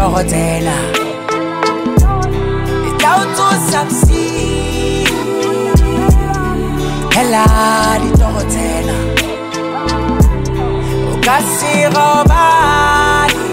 ditokotela itauto sapsi hela ditokotela ukasirobani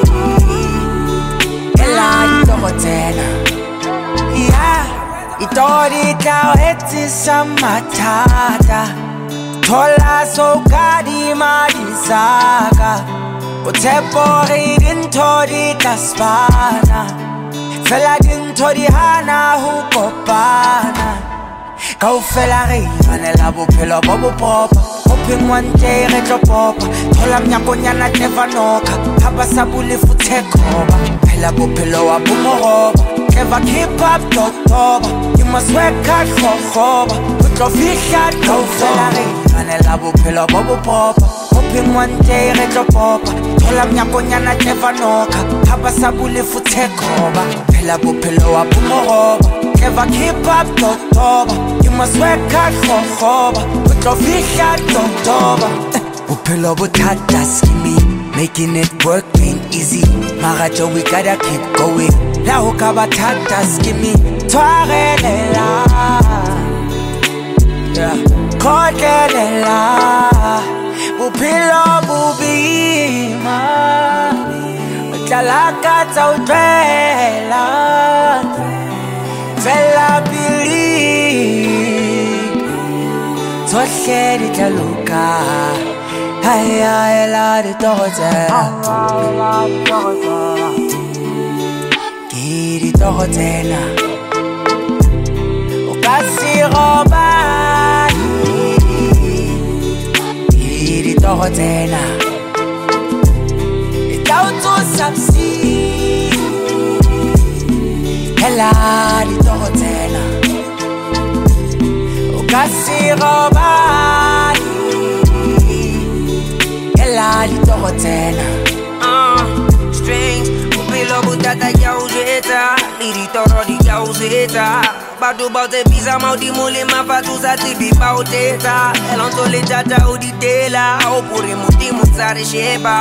hela ditokotela yeah itori tao etisa matata thola sokadi madisaka utepori dintori kaspana fela dintori hana hukopana kaufela re manela bophelo bo bopopa hoping one day re tlo popa thola mnyakonyana never noka haba sabule futhekoba phela bophelo wa bomoroba never keep up totoba you must work hard for khoba utlo fihla kaufela re manela bophelo bo bopopa hoping one day re tlo popa thola mnyakonyana never noka haba sabule futhekoba phela bophelo wa bomoroba never keep up totoba you must work hard for khoba utlo fihla totoba bophelo bothata skimi making it work ain't easy marajo we gotta keep going la ho ka bathata skimi twarelela yeah khodelela bophelo bobima utlala tsa utlela fela pili tsohle ditlaluka haya ela ditokotela ke ditokotela ukasirobani ke ditokotela itauto sapsi hela ditokotela ukasirobani hela ditokotela Strings upilo butata yauzeta liditoro di yauzeta badu baute pisa maudi muli mafatu sati bibauteta elonto le tata uditela opuri muti mutsari sheba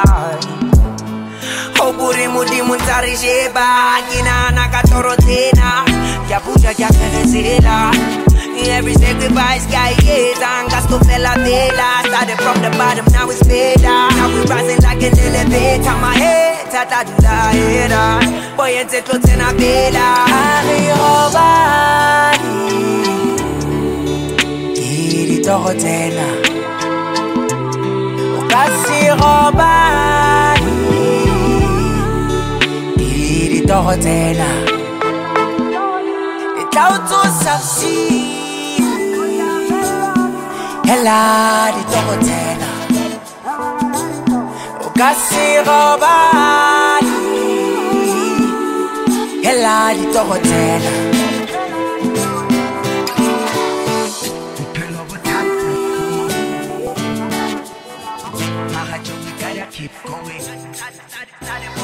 opuri muti mutsari sheba kina nakatorotena yapuja yakerezela every sacrifice guy is and got to fell a tela started from the bottom now it's better now we rising like an elevator my head tata do la era boy ente clotena bela arobani kiri tokotela ukasirobani kiri tokotela itauto sapsi hela ditokotela ukasirobani hela ditokotela keep going.